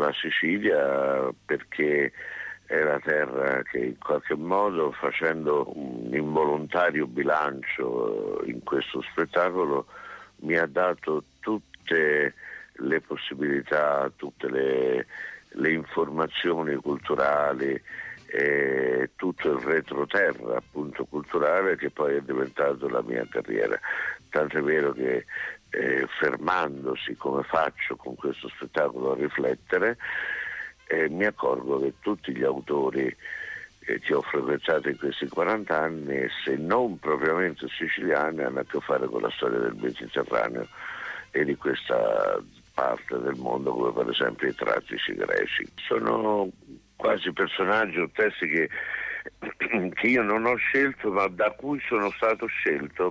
la Sicilia perché è la terra che in qualche modo, facendo un involontario bilancio in questo spettacolo, mi ha dato tutte le possibilità, tutte le informazioni culturali, tutto il retroterra appunto culturale che poi è diventato la mia carriera. Tanto è vero che fermandosi come faccio con questo spettacolo a riflettere, mi accorgo che tutti gli autori che ho frequentato in questi 40 anni, se non propriamente siciliani, hanno a che fare con la storia del Mediterraneo e di questa parte del mondo, come per esempio i tragici greci. Sono quasi personaggi o testi che io non ho scelto, ma da cui sono stato scelto